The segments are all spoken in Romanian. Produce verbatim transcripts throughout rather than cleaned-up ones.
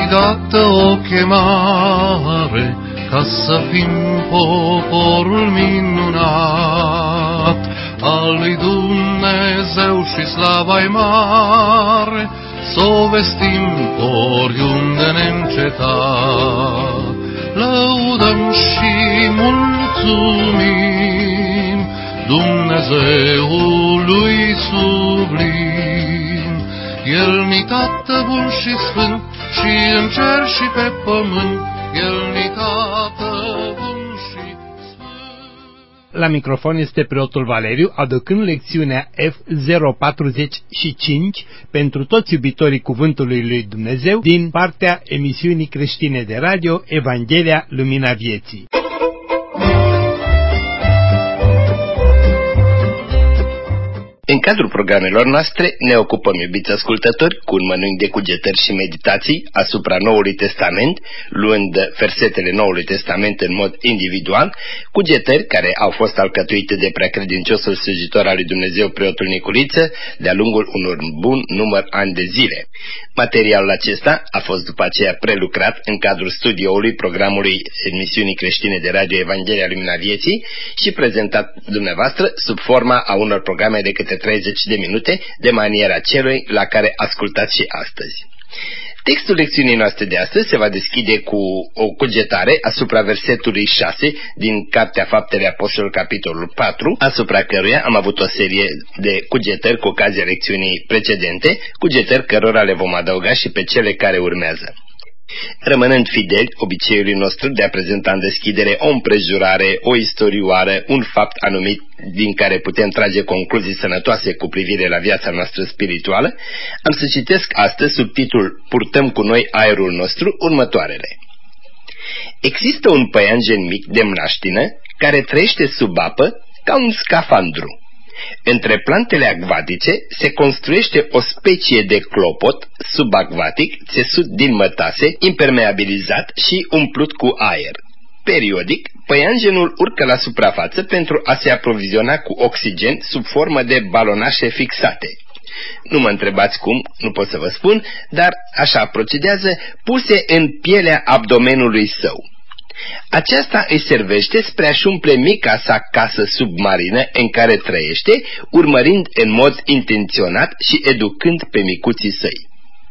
dată o chemare ca să fim poporul minunat al lui Dumnezeu și slava-i mare, s-o vestim oriunde neîncetat. Lăudăm și mulțumim Dumnezeului sublim. El ni Tată bun și sfânt, și în cer și pe pământ, El ni Tată bun și sfânt. La microfon este preotul Valeriu, aducând lecțiunea F zero patruzeci și cinci pentru toți iubitorii Cuvântului lui Dumnezeu din partea emisiunii creștine de radio Evanghelia Lumina Vieții. În cadrul programelor noastre ne ocupăm, iubiți ascultători, cu un mănânc de cugetări și meditații asupra Noului Testament, luând versetele Noului Testament în mod individual, cugetări care au fost alcătuite de preacredinciosul slujitor al lui Dumnezeu, preotul Niculiță, de-a lungul unor bun număr ani de zile. Materialul acesta a fost după aceea prelucrat în cadrul studioului programului emisiunii creștine de radio Evanghelia Lumina Vieții și prezentat dumneavoastră sub forma a unor programe de câte treizeci de minute, de maniera celui la care ascultați și astăzi. Textul lecțiunii noastre de astăzi se va deschide cu o cugetare asupra versetului șase din Cartea Faptele Apostolilor, capitolul patru, asupra căruia am avut o serie de cugetări cu ocazia lecțiunii precedente, cugetări cărora le vom adăuga și pe cele care urmează. Rămânând fideli obiceiului nostru de a prezenta în deschidere o împrejurare, o istorioară, un fapt anumit din care putem trage concluzii sănătoase cu privire la viața noastră spirituală, am să citesc astăzi sub titlul Purtăm cu noi aerul nostru următoarele. Există un păianjen mic de mlaștină care trăiește sub apă ca un scafandru. Între plantele acvatice se construiește o specie de clopot subacvatic țesut din mătase, impermeabilizat și umplut cu aer. Periodic, păianjenul urcă la suprafață pentru a se aproviziona cu oxigen sub formă de balonașe fixate. Nu mă întrebați cum, nu pot să vă spun, dar așa procedează, puse în pielea abdomenului său. Aceasta îi servește spre a-și umple mica sa casă submarină în care trăiește, urmărind în mod intenționat și educând pe micuții săi.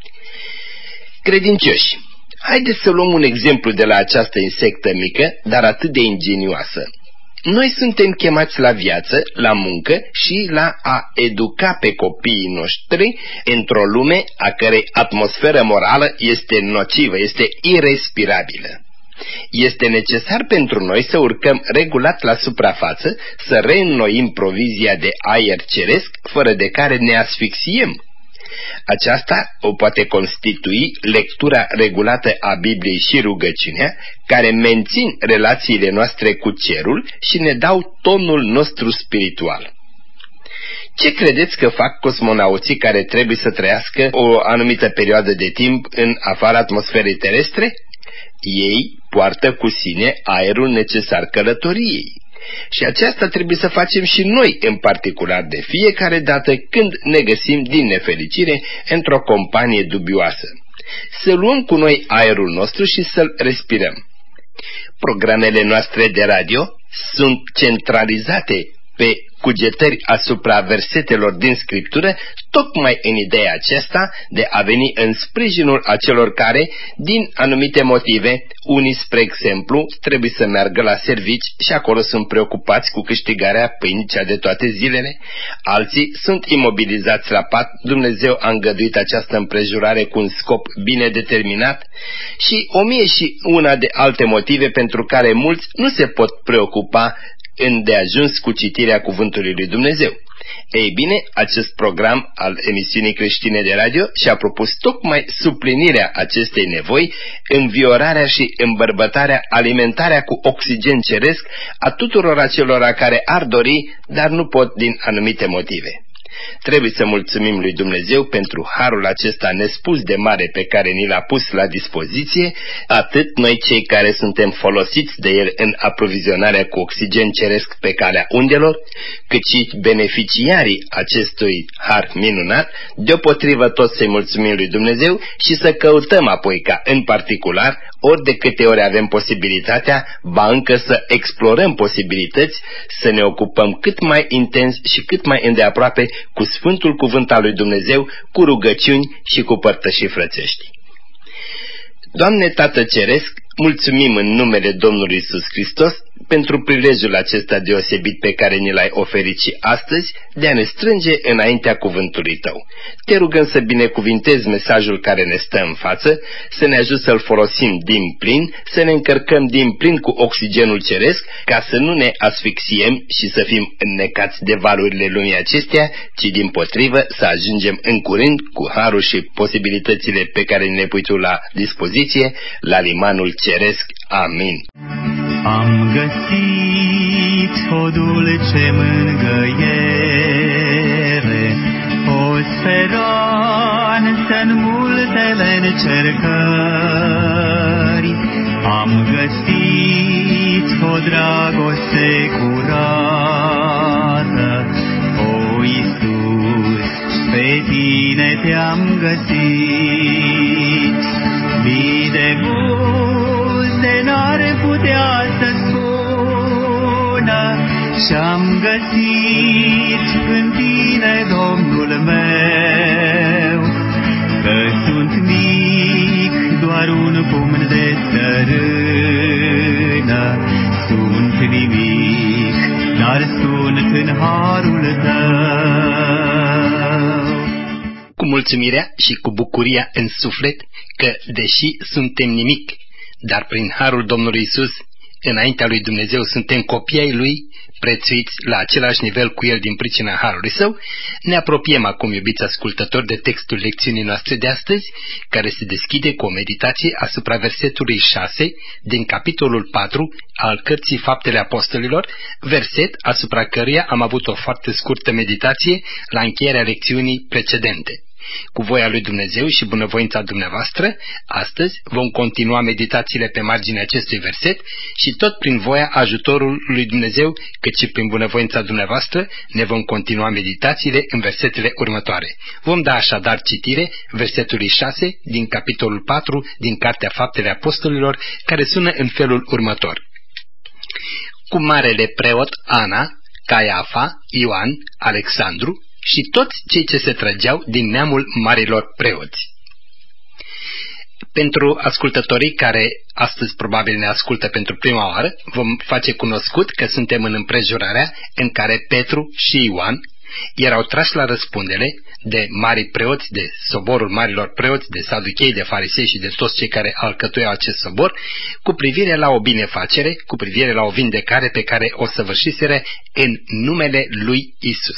Credincioși, haideți să luăm un exemplu de la această insectă mică, dar atât de ingenioasă. Noi suntem chemați la viață, la muncă și la a educa pe copiii noștri într-o lume a cărei atmosferă morală este nocivă, este irespirabilă. Este necesar pentru noi să urcăm regulat la suprafață, să reînnoim provizia de aer ceresc, fără de care ne asfixiem. Aceasta o poate constitui lectura regulată a Bibliei și rugăciunea, care mențin relațiile noastre cu cerul și ne dau tonul nostru spiritual. Ce credeți că fac cosmonauții care trebuie să trăiască o anumită perioadă de timp în afara atmosferei terestre? Ei poartă cu sine aerul necesar călătoriei. Și aceasta trebuie să facem și noi, în particular de fiecare dată când ne găsim din nefericire într-o companie dubioasă. Să luăm cu noi aerul nostru și să-l respirăm. Programele noastre de radio sunt centralizate pe cugetări asupra versetelor din Scriptură, tocmai în ideea aceasta de a veni în sprijinul acelor care, din anumite motive, unii, spre exemplu, trebuie să meargă la servici și acolo sunt preocupați cu câștigarea pâinii cea de toate zilele, alții sunt imobilizați la pat, Dumnezeu a îngăduit această împrejurare cu un scop bine determinat și o mie și una de alte motive pentru care mulți nu se pot preocupa îndeajuns cu citirea Cuvântului lui Dumnezeu. Ei bine, acest program al emisiunii creștine de radio și-a propus tocmai suplinirea acestei nevoi, înviorarea și îmbărbătarea, alimentarea cu oxigen ceresc a tuturor acelora care ar dori, dar nu pot din anumite motive. Trebuie să mulțumim lui Dumnezeu pentru harul acesta nespus de mare pe care ni l-a pus la dispoziție, atât noi cei care suntem folosiți de el în aprovizionarea cu oxigen ceresc pe calea undelor, cât și beneficiarii acestui har minunat, deopotrivă tot să-i mulțumim lui Dumnezeu și să căutăm apoi ca în particular, ori de câte ori avem posibilitatea, ba încă să explorăm posibilități, să ne ocupăm cât mai intens și cât mai îndeaproape cu Sfântul Cuvânt al lui Dumnezeu, cu rugăciuni și cu părtășii frățești. Doamne Tată Ceresc, mulțumim în numele Domnului Iisus Hristos pentru prilejul acesta deosebit pe care ni l-ai oferit și astăzi de a ne strânge înaintea cuvântului Tău. Te rugăm să binecuvintezi mesajul care ne stă în față, să ne ajut să-l folosim din plin, să ne încărcăm din plin cu oxigenul ceresc, ca să nu ne asfixiem și să fim înnecați de valurile lumii acestea, ci dimpotrivă să ajungem în curând cu harul și posibilitățile pe care ne pui Tu la dispoziție, la limanul ceresc. Amin. Am găsit o dulce mângâiere, o speranță în multele încercări. Am găsit o dragoste curată, o Iisus, pe Tine Te-am găsit. Mii de buze n-ar putea să spună și-am găsit în Tine, Domnul meu, că sunt mic, doar un pumn de țărână, sunt nimic, dar sunt în harul Tău. Cu mulțumirea și cu bucuria în suflet că, deși suntem nimic, dar prin harul Domnului Iisus, înaintea lui Dumnezeu suntem copii ai Lui, prețuiți la același nivel cu El din pricina harului Său, ne apropiem acum, iubiți ascultători, de textul lecțiunii noastre de astăzi, care se deschide cu o meditație asupra versetului șase din capitolul patru al cărții Faptele Apostolilor, verset asupra căruia am avut o foarte scurtă meditație la încheierea lecțiunii precedente. Cu voia lui Dumnezeu și bunăvoința dumneavoastră, astăzi vom continua meditațiile pe marginea acestui verset și tot prin voia ajutorul lui Dumnezeu, cât și prin bunăvoința dumneavoastră, ne vom continua meditațiile în versetele următoare. Vom da așadar citire versetului șase din capitolul patru din Cartea Faptele Apostolilor, care sună în felul următor. Cu marele preot Ana, Caiafa, Ioan, Alexandru și toți cei ce se trăgeau din neamul marilor preoți. Pentru ascultătorii care astăzi probabil ne ascultă pentru prima oară, vom face cunoscut că suntem în împrejurarea în care Petru și Ioan erau trași la răspundere de mari preoți, de soborul marilor preoți, de saduchei, de farisei și de toți cei care alcătuiau acest sobor, cu privire la o binefacere, cu privire la o vindecare pe care o săvârșiseră în numele lui Isus.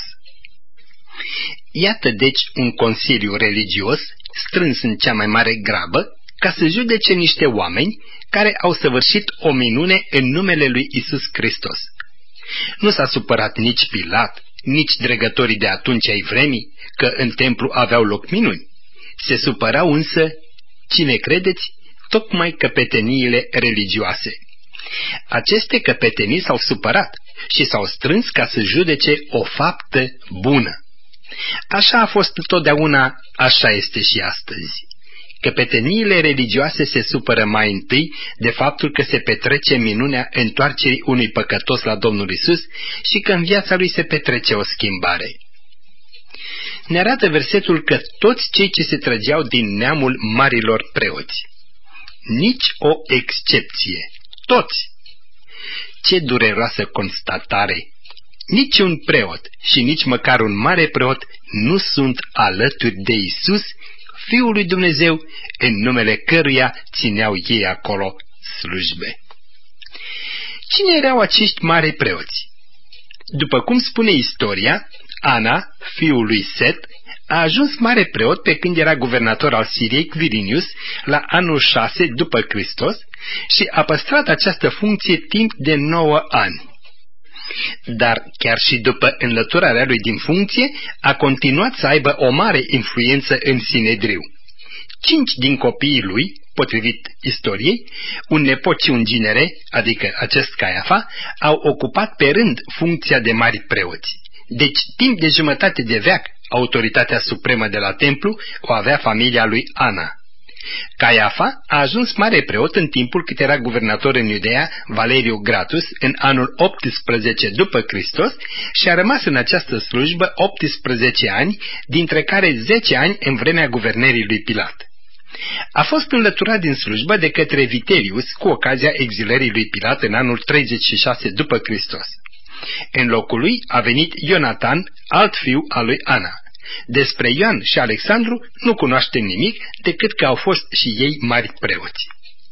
Iată deci un consiliu religios strâns în cea mai mare grabă ca să judece niște oameni care au săvârșit o minune în numele lui Isus Hristos. Nu s-a supărat nici Pilat, nici dregătorii de atunci ai vremii, că în templu aveau loc minuni. Se supărau însă, cine credeți, tocmai căpeteniile religioase. Aceste căpetenii s-au supărat și s-au strâns ca să judece o faptă bună. Așa a fost totdeauna, așa este și astăzi. Căpeteniile religioase se supără mai întâi de faptul că se petrece minunea întoarcerii unui păcătos la Domnul Isus și că în viața lui se petrece o schimbare. Ne arată versetul că toți cei ce se trăgeau din neamul marilor preoți. Nici o excepție. Toți. Ce dureroasă constatare! Nici un preot și nici măcar un mare preot nu sunt alături de Isus, Fiul lui Dumnezeu, în numele căruia țineau ei acolo slujbe. Cine erau acești mari preoți? După cum spune istoria, Ana, fiul lui Set, a ajuns mare preot pe când era guvernator al Siriei Quirinius la anul șase după Hristos și a păstrat această funcție timp de nouă ani. Dar chiar și după înlăturarea lui din funcție, a continuat să aibă o mare influență în Sinedriu. Cinci din copiii lui, potrivit istoriei, un nepot și un ginere, adică acest Caiafa, au ocupat pe rând funcția de mari preoți. Deci, timp de jumătate de veac, autoritatea supremă de la templu o avea familia lui Ana. Caiafa a ajuns mare preot în timpul cât era guvernator în Iudeea Valeriu Gratus în anul optsprezece după Hristos și a rămas în această slujbă optsprezece ani, dintre care zece ani în vremea guvernării lui Pilat. A fost înlăturat din slujbă de către Vitelius cu ocazia exilării lui Pilat în anul treizeci și șase după Hristos. În locul lui a venit Ionatan, alt fiu al lui Ana. Despre Ioan și Alexandru nu cunoaștem nimic decât că au fost și ei mari preoți.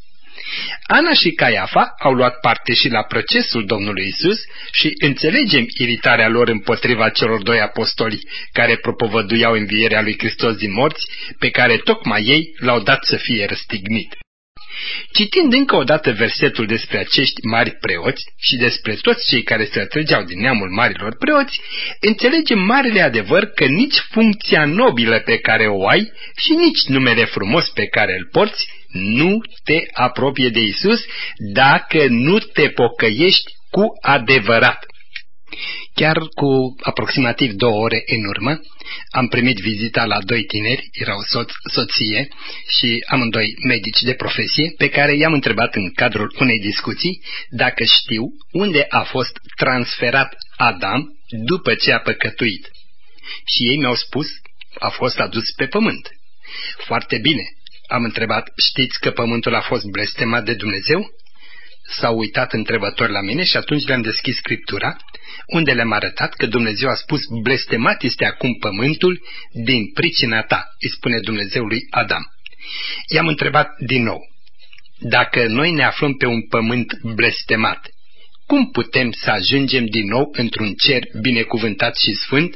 Ana și Caiafa au luat parte și la procesul Domnului Isus și înțelegem iritarea lor împotriva celor doi apostoli care propovăduiau învierea lui Hristos din morți, pe care tocmai ei l-au dat să fie răstignit. Citind încă o dată versetul despre acești mari preoți și despre toți cei care se atrăgeau din neamul marilor preoți, înțelegem marele adevăr că nici funcția nobilă pe care o ai și nici numele frumos pe care îl porți nu te apropie de Isus dacă nu te pocăiești cu adevărat. Chiar cu aproximativ două ore în urmă am primit vizita la doi tineri, erau soț, soție și amândoi medici de profesie, pe care i-am întrebat în cadrul unei discuții dacă știu unde a fost transferat Adam după ce a păcătuit. Și ei mi-au spus, a fost adus pe pământ. Foarte bine, am întrebat, știți că pământul a fost blestemat de Dumnezeu? S-au uitat întrebători la mine și atunci le-am deschis Scriptura, unde le-am arătat că Dumnezeu a spus, blestemat este acum pământul din pricina ta, îi spune Dumnezeu lui Adam. I-am întrebat din nou, dacă noi ne aflăm pe un pământ blestemat, cum putem să ajungem din nou într-un cer binecuvântat și sfânt?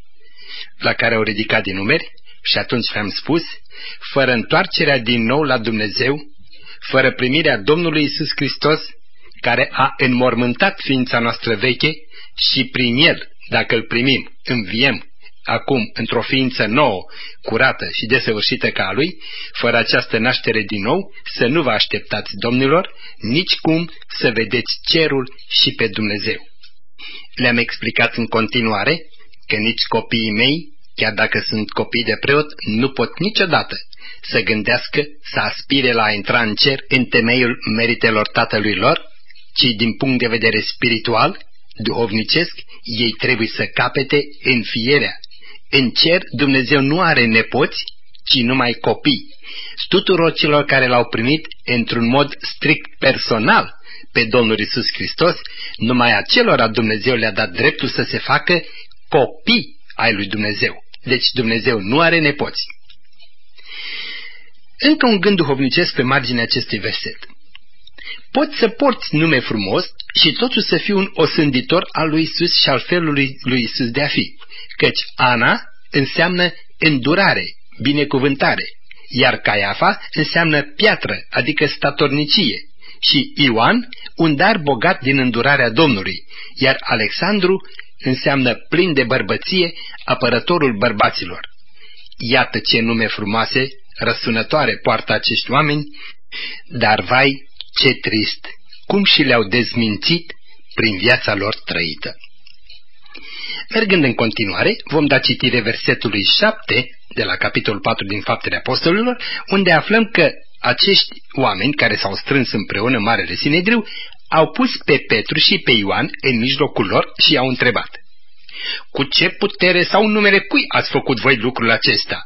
La care au ridicat din numeri și atunci le-am spus, fără întoarcerea din nou la Dumnezeu, fără primirea Domnului Iisus Hristos, care a înmormântat ființa noastră veche și prin El, dacă îl primim, înviem acum într-o ființă nouă, curată și desăvârșită ca a Lui, fără această naștere din nou, să nu vă așteptați, domnilor, nici cum să vedeți cerul și pe Dumnezeu. Le-am explicat în continuare că nici copiii mei, chiar dacă sunt copii de preot, nu pot niciodată să gândească, să aspire la a intra în cer în temeiul meritelor tatălui lor, ci din punct de vedere spiritual, duhovnicesc, ei trebuie să capete înfierea. În cer Dumnezeu nu are nepoți, ci numai copii. Tuturor celor care l-au primit într-un mod strict personal pe Domnul Iisus Hristos, numai acelora Dumnezeu le-a dat dreptul să se facă copii ai lui Dumnezeu. Deci Dumnezeu nu are nepoți. Încă un gând duhovnicesc pe marginea acestui verset. Poți să porți nume frumos și totuși să fii un osânditor al lui Isus și al felului lui Isus de a fi, căci Ana înseamnă îndurare, binecuvântare, iar Caiafa înseamnă piatră, adică statornicie, și Ioan un dar bogat din îndurarea Domnului, iar Alexandru înseamnă plin de bărbăție, apărătorul bărbaților. Iată ce nume frumoase, răsunătoare poartă acești oameni, dar vai, ce trist, cum și le-au dezmințit prin viața lor trăită. Mergând în continuare, vom da citire versetului șapte de la capitolul patru din Faptele Apostolilor, unde aflăm că acești oameni care s-au strâns împreună în Marele Sinedriu au pus pe Petru și pe Ioan în mijlocul lor și i-au întrebat: cu ce putere sau numele cui ați făcut voi lucrul acesta?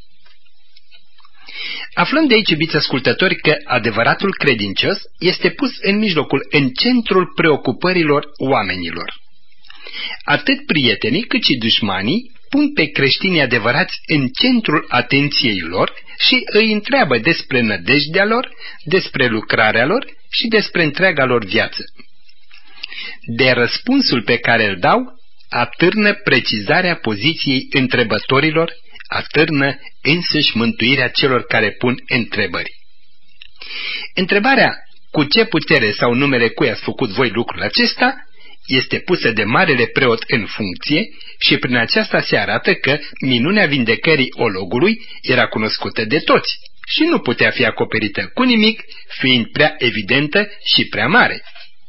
Aflăm de aici, iubiți ascultători, că adevăratul credincios este pus în mijlocul, în centrul preocupărilor oamenilor. Atât prietenii cât și dușmanii pun pe creștinii adevărați în centrul atenției lor și îi întreabă despre nădejdea lor, despre lucrarea lor și despre întreaga lor viață. De răspunsul pe care îl dau, atârnă precizarea poziției întrebătorilor, atârnă însăși mântuirea celor care pun întrebări. Întrebarea cu ce putere sau numele cui ați făcut voi lucrul acesta este pusă de marele preot în funcție și prin aceasta se arată că minunea vindecării ologului era cunoscută de toți și nu putea fi acoperită cu nimic, fiind prea evidentă și prea mare.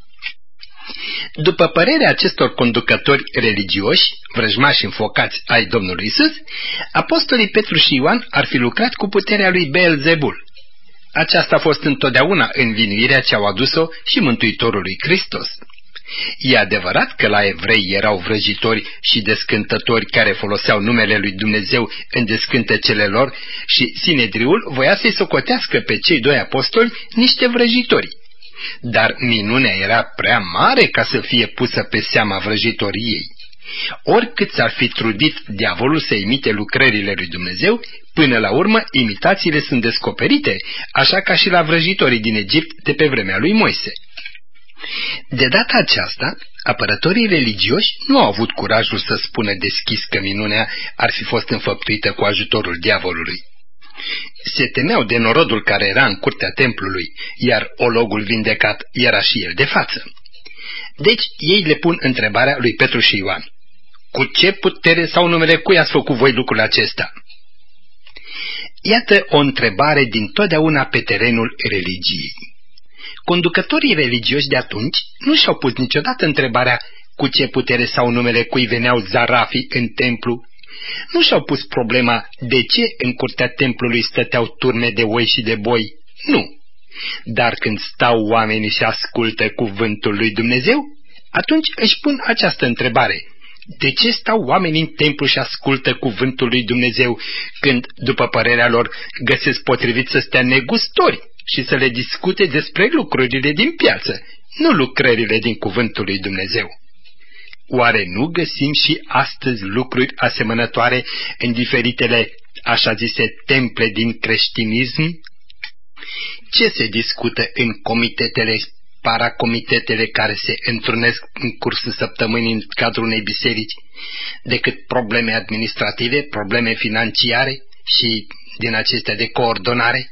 După părerea acestor conducători religioși, vrăjmași înfocați ai Domnului Iisus, apostolii Petru și Ioan ar fi lucrat cu puterea lui Beelzebul. Aceasta a fost întotdeauna învinuirea ce au adus-o și Mântuitorului Hristos. E adevărat că la evrei erau vrăjitori și descântători care foloseau numele lui Dumnezeu în descântecele lor și Sinedriul voia să-i socotească pe cei doi apostoli niște vrăjitori. Dar minunea era prea mare ca să fie pusă pe seama vrăjitoriei. Oricât s-ar fi trudit diavolul să imite lucrările lui Dumnezeu, până la urmă imitațiile sunt descoperite, așa ca și la vrăjitorii din Egipt de pe vremea lui Moise. De data aceasta, apărătorii religioși nu au avut curajul să spună deschis că minunea ar fi fost înfăptuită cu ajutorul diavolului. Se temeau de norodul care era în curtea templului, iar ologul vindecat era și el de față. Deci ei le pun întrebarea lui Petru și Ioan: cu ce putere sau numele cui ați făcut voi lucrul acesta? Iată o întrebare din totdeauna pe terenul religiei. Conducătorii religioși de atunci nu și-au pus niciodată întrebarea cu ce putere sau numele cui veneau zarafii în templu. Nu și-au pus problema de ce în curtea templului stăteau turme de oi și de boi. Nu. Dar când stau oamenii și ascultă cuvântul lui Dumnezeu, atunci își pun această întrebare: de ce stau oamenii în templu și ascultă cuvântul lui Dumnezeu, când, după părerea lor, găsesc potrivit să stea negustori și să le discute despre lucrurile din piață, nu lucrările din cuvântul lui Dumnezeu? Oare nu găsim și astăzi lucruri asemănătoare în diferitele, așa zise, temple din creștinism? Ce se discută în comitetele, paracomitetele care se întrunesc în cursul săptămânii în cadrul unei biserici, decât probleme administrative, probleme financiare și din acestea de coordonare?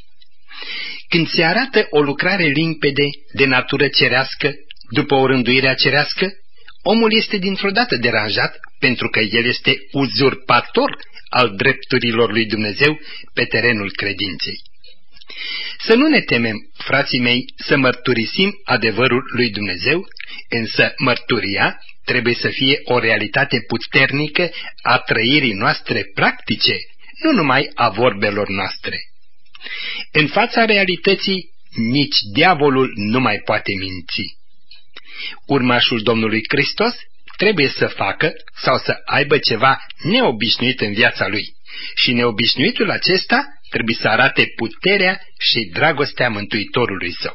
Când se arată o lucrare limpede de natură cerească, după o rânduire cerească, omul este dintr-o dată deranjat pentru că el este uzurpator al drepturilor lui Dumnezeu pe terenul credinței. Să nu ne temem, frații mei, să mărturisim adevărul lui Dumnezeu, însă mărturia trebuie să fie o realitate puternică a trăirii noastre practice, nu numai a vorbelor noastre. În fața realității, nici diavolul nu mai poate minți. Urmașul Domnului Hristos trebuie să facă sau să aibă ceva neobișnuit în viața lui și neobișnuitul acesta trebuie să arate puterea și dragostea Mântuitorului său.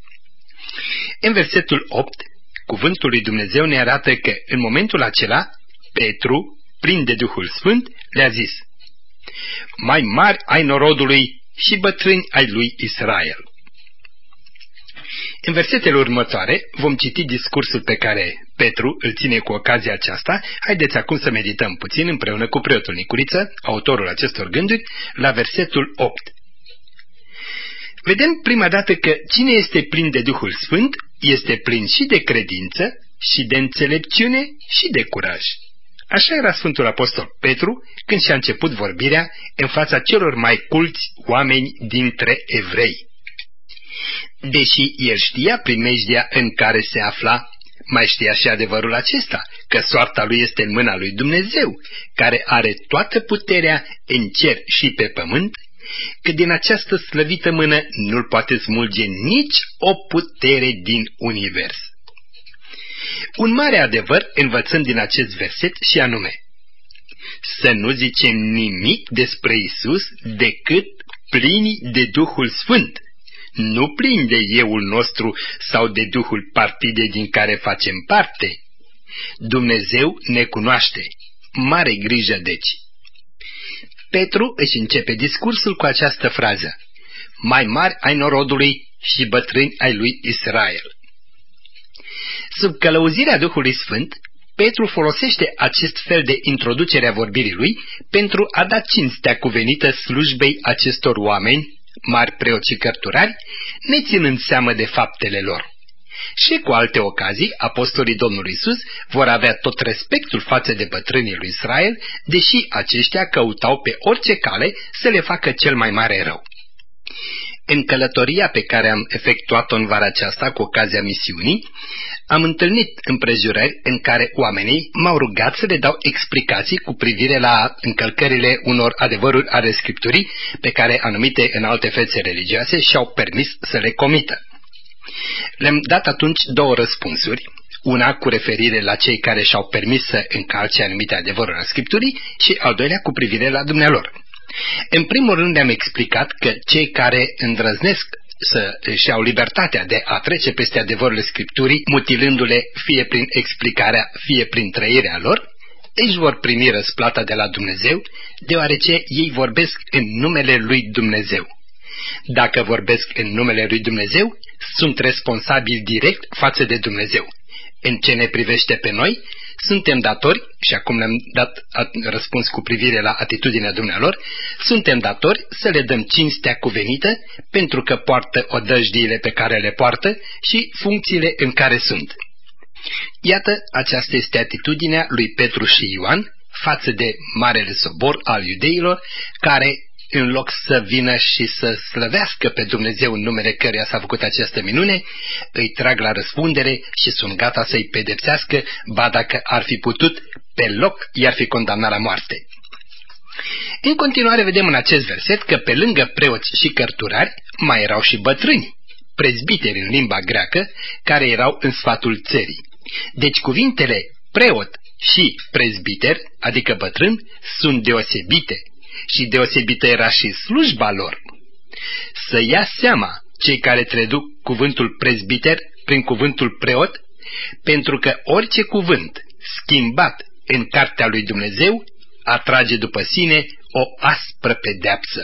În versetul opt, cuvântul lui Dumnezeu ne arată că în momentul acela Petru, plin de Duhul Sfânt, le-a zis: mai mari ai norodului și bătrâni ai lui Israel. În versetele următoare vom citi discursul pe care Petru îl ține cu ocazia aceasta. Haideți acum să medităm puțin împreună cu preotul Nicuriță, autorul acestor gânduri, la versetul opt. Vedem prima dată că cine este plin de Duhul Sfânt este plin și de credință, și de înțelepciune, și de curaj. Așa era Sfântul Apostol Petru când și-a început vorbirea în fața celor mai culți oameni dintre evrei. Deși el știa primejdia în care se afla, mai știa și adevărul acesta, că soarta lui este în mâna lui Dumnezeu, care are toată puterea în cer și pe pământ, că din această slăvită mână nu-l poate smulge nici o putere din univers. Un mare adevăr învățăm din acest verset și anume: să nu zicem nimic despre Isus decât plini de Duhul Sfânt, nu plini de euul nostru sau de duhul partidei din care facem parte. Dumnezeu ne cunoaște. Mare grijă deci! Petru își începe discursul cu această frază: mai mari ai norodului și bătrâni ai lui Israel. Sub călăuzirea Duhului Sfânt, Petru folosește acest fel de introducere a vorbirii lui pentru a da cinstea cuvenită slujbei acestor oameni, mari preoți și cărturari, neținând seamă de faptele lor. Și cu alte ocazii, apostolii Domnului Iisus vor avea tot respectul față de bătrânii lui Israel, deși aceștia căutau pe orice cale să le facă cel mai mare rău. În călătoria pe care am efectuat-o în vara aceasta cu ocazia misiunii, am întâlnit împrejurări în care oamenii m-au rugat să le dau explicații cu privire la încălcările unor adevăruri ale Scripturii pe care anumite înalte fețe religioase și-au permis să le comită. Le-am dat atunci două răspunsuri, una cu referire la cei care și-au permis să încalce anumite adevăruri ale Scripturii și al doilea cu privire la dumnealor. În primul rând le-am explicat că cei care îndrăznesc să își au libertatea de a trece peste adevărurile Scripturii, mutilându-le fie prin explicarea, fie prin trăirea lor, își vor primi răsplata de la Dumnezeu, deoarece ei vorbesc în numele lui Dumnezeu. Dacă vorbesc în numele lui Dumnezeu, sunt responsabili direct față de Dumnezeu. În ce ne privește pe noi, suntem datori, și acum le-am dat răspuns cu privire la atitudinea dumnealor, suntem datori să le dăm cinstea cuvenită pentru că poartă odăjdiile pe care le poartă și funcțiile în care sunt. Iată, aceasta este atitudinea lui Petru și Ioan față de Marele Sobor al iudeilor, care în loc să vină și să slăvească pe Dumnezeu în numele căruia s-a făcut această minune, îi trag la răspundere și sunt gata să-i pedepsească, ba dacă ar fi putut, pe loc i-ar fi condamnat la moarte. În continuare vedem în acest verset că pe lângă preoți și cărturari mai erau și bătrâni, prezbiteri în limba greacă, care erau în sfatul țării. Deci cuvintele preot și prezbiter, adică bătrân, sunt deosebite. Și deosebită era și slujba lor. Să ia seama cei care traduc cuvântul prezbiter prin cuvântul preot, pentru că orice cuvânt schimbat în cartea lui Dumnezeu atrage după sine o aspră pedeapsă.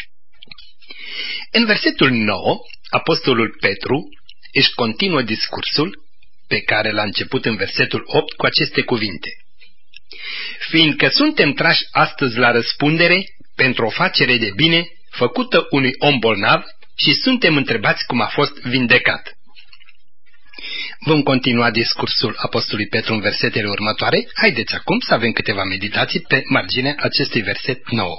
În versetul nouă, apostolul Petru își continuă discursul pe care l-a început în versetul opt cu aceste cuvinte. Fiindcă suntem trași astăzi la răspundere pentru o facere de bine făcută unui om bolnav și suntem întrebați cum a fost vindecat. Vom continua discursul apostolului Petru în versetele următoare. Haideți acum să avem câteva meditații pe marginea acestui verset nouă.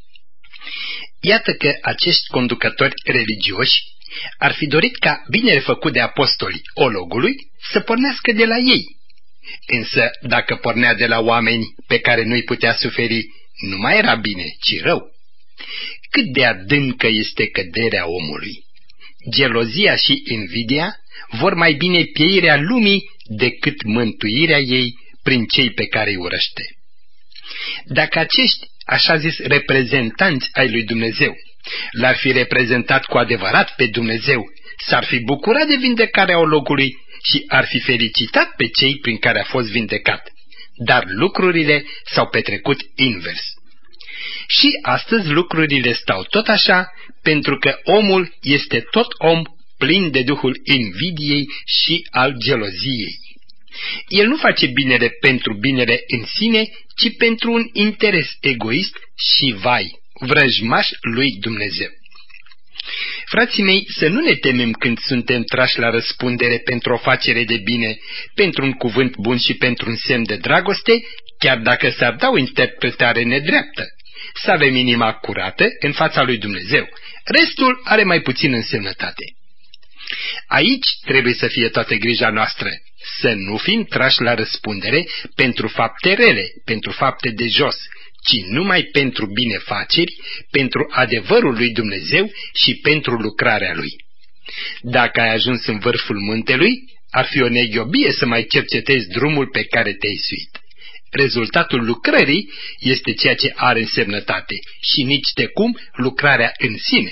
Iată că acești conducători religioși ar fi dorit ca binele făcut de apostolii ologului să pornească de la ei. Însă, dacă pornea de la oameni pe care nu-i putea suferi, nu mai era bine, ci rău. Cât de adâncă este căderea omului! Gelozia și invidia vor mai bine pieirea lumii decât mântuirea ei prin cei pe care îi urăște. Dacă acești, așa zis, reprezentanți ai lui Dumnezeu l-ar fi reprezentat cu adevărat pe Dumnezeu, s-ar fi bucurat de vindecarea ologului și ar fi felicitat pe cei prin care a fost vindecat. Dar lucrurile s-au petrecut invers. Și astăzi lucrurile stau tot așa, pentru că omul este tot om plin de duhul invidiei și al geloziei. El nu face binele pentru binele în sine, ci pentru un interes egoist și, vai, vrăjmaș lui Dumnezeu. Frații mei, să nu ne temem când suntem trași la răspundere pentru o facere de bine, pentru un cuvânt bun și pentru un semn de dragoste, chiar dacă s-ar da o interpretare nedreaptă. Să avem inima curată în fața lui Dumnezeu. Restul are mai puțin însemnătate. Aici trebuie să fie toată grija noastră, să nu fim trași la răspundere pentru fapte rele, pentru fapte de jos, ci numai pentru binefaceri, pentru adevărul lui Dumnezeu și pentru lucrarea lui. Dacă ai ajuns în vârful muntelui, ar fi o neghiobie să mai cercetezi drumul pe care te-ai suit. Rezultatul lucrării este ceea ce are însemnătate și nici de cum lucrarea în sine.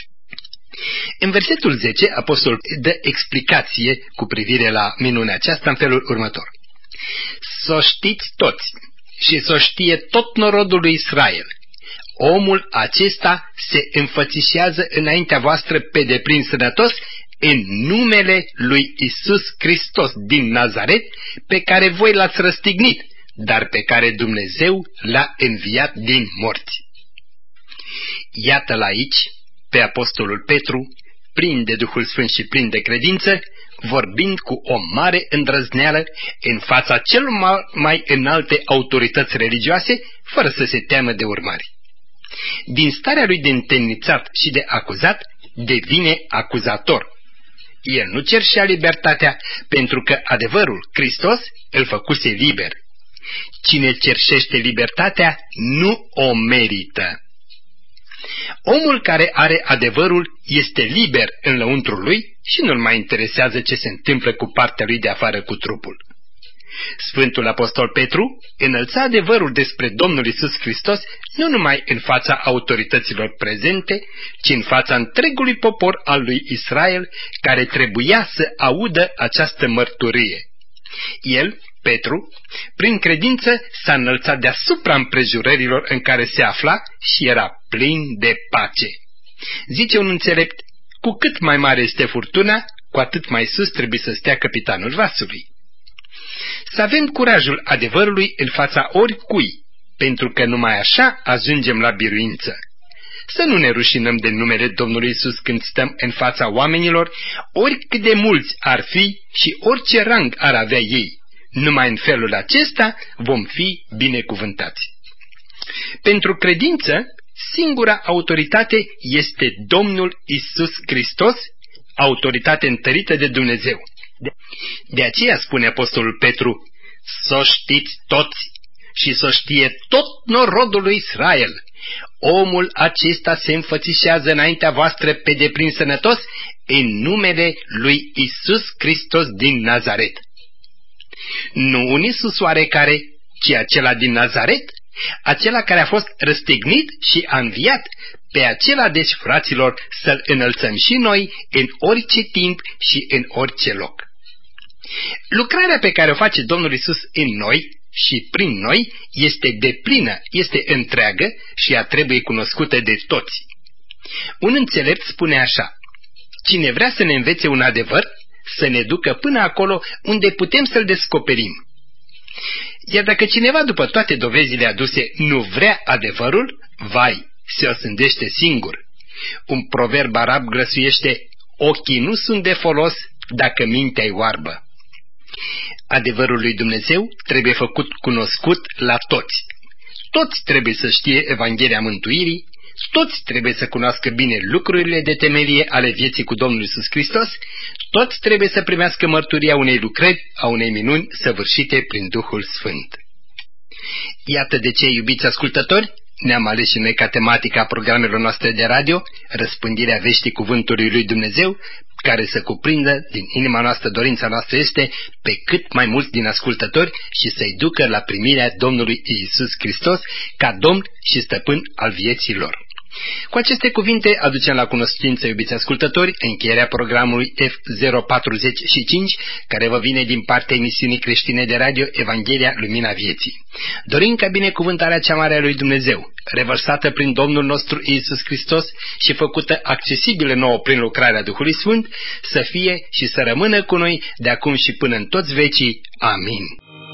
În versetul zece, apostolul dă explicație cu privire la minunea aceasta în felul următor. S-o știți toți și s-o știe tot norodul lui Israel. Omul acesta se înfățișează înaintea voastră pe deplin sănătos în numele lui Isus Hristos din Nazaret, pe care voi l-ați răstignit, dar pe care Dumnezeu l-a înviat din morți. Iată-l aici, pe apostolul Petru, plin de Duhul Sfânt și plin de credință, vorbind cu o mare îndrăzneală în fața cel mai înalte autorități religioase, fără să se teamă de urmări. Din starea lui de întemnițat și de acuzat, devine acuzator. El nu cerșea libertatea, pentru că adevărul, Hristos, îl făcuse liber. Cine cerșește libertatea, nu o merită. Omul care are adevărul este liber în lăuntrul lui și nu-l mai interesează ce se întâmplă cu partea lui de afară cu trupul. Sfântul Apostol Petru înălța adevărul despre Domnul Iisus Hristos nu numai în fața autorităților prezente, ci în fața întregului popor al lui Israel, care trebuia să audă această mărturie. El, Petru, prin credință s-a înălțat deasupra împrejurărilor în care se afla și era plin de pace. Zice un înțelept, cu cât mai mare este furtuna, cu atât mai sus trebuie să stea căpitanul vasului. Să avem curajul adevărului în fața oricui, pentru că numai așa ajungem la biruință. Să nu ne rușinăm de numele Domnului Iisus când stăm în fața oamenilor, oricât de mulți ar fi și orice rang ar avea ei. Numai în felul acesta vom fi binecuvântați. Pentru credință, singura autoritate este Domnul Iisus Hristos, autoritate întărită de Dumnezeu. De aceea spune Apostolul Petru, să știți toți și să știe tot norodul lui Israel. Omul acesta se înfățișează înaintea voastră pe deplin sănătos în numele lui Iisus Hristos din Nazaret. Nu un Iisus oarecare, ci acela din Nazaret, acela care a fost răstignit și a înviat, pe acela deci, fraților, să-L înălțăm și noi în orice timp și în orice loc. Lucrarea pe care o face Domnul Iisus în noi și prin noi este deplină, este întreagă și ea trebuie cunoscută de toți. Un înțelept spune așa, cine vrea să ne învețe un adevăr, să ne ducă până acolo unde putem să-l descoperim. Iar dacă cineva, după toate dovezile aduse, nu vrea adevărul, vai, se osândește singur. Un proverb arab grăsuiește, ochii nu sunt de folos dacă mintea e oarbă. Adevărul lui Dumnezeu trebuie făcut cunoscut la toți. Toți trebuie să știe Evanghelia Mântuirii, toți trebuie să cunoască bine lucrurile de temelie ale vieții cu Domnul Iisus Hristos, toți trebuie să primească mărturia unei lucrări, a unei minuni săvârșite prin Duhul Sfânt. Iată de ce, iubiți ascultători, ne-am ales și noi ca tematică a programelor noastre de radio, răspândirea veștii cuvântului lui Dumnezeu, care să cuprindă din inima noastră, dorința noastră este pe cât mai mulți din ascultători și să-i ducă la primirea Domnului Iisus Hristos ca Domn și Stăpân al vieții lor. Cu aceste cuvinte aducem la cunoștință, iubiți ascultători, încheierea programului F zero patruzeci și cinci, care vă vine din partea emisiunii creștine de radio Evanghelia Lumina Vieții. Dorim ca binecuvântarea cea mare a lui Dumnezeu, revărsată prin Domnul nostru Iisus Hristos și făcută accesibilă nouă prin lucrarea Duhului Sfânt, să fie și să rămână cu noi de acum și până în toți vecii. Amin.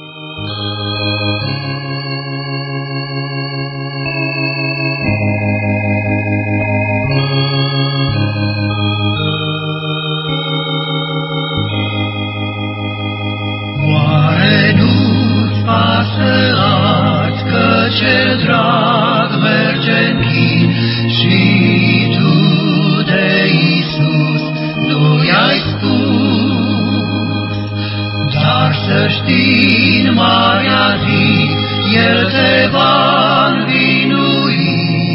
Cel drag merge-n chin și tu de Iisus nu i-ai spus, dar să știi în marea zi El te va învinui.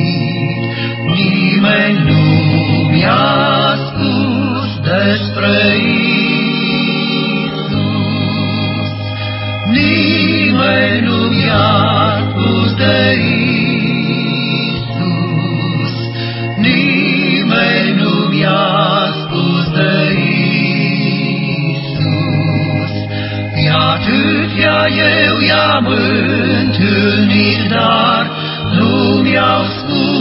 Nimeni nu mi-a spus despre Iisus, nimeni nu mi-a de Iisus, nimeni nu mi-a spus de Iisus. I-atâția eu i-am întâlnit, dar nu mi-au spus